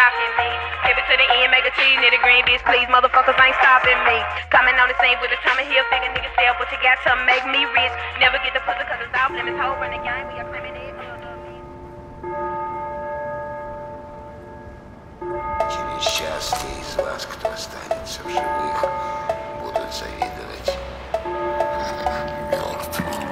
blocking me. Give it to the end, make a cheese, nitty green, bitch, please, motherfuckers ain't stopping me. Coming on the scene with a time of heel, figure niggas sell, but you got to make me rich. Never get the pussy cause it's off limits, whole run the game, we are claiming it. Через час те из вас, кто останется в живых, будут завидовать мертвым.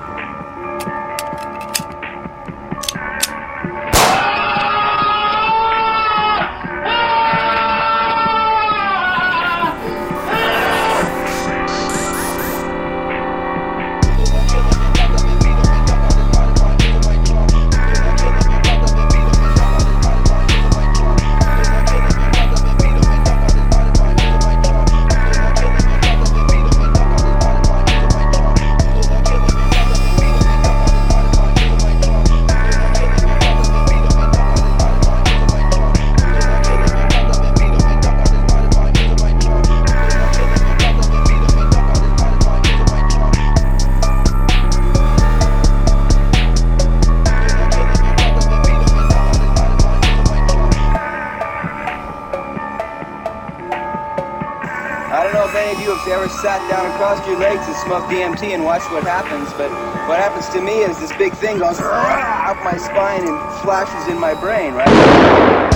I don't know if any of you have ever sat down and crossed your legs and smoked DMT and watched what happens, but what happens to me is this big thing goes up my spine and flashes in my brain, right?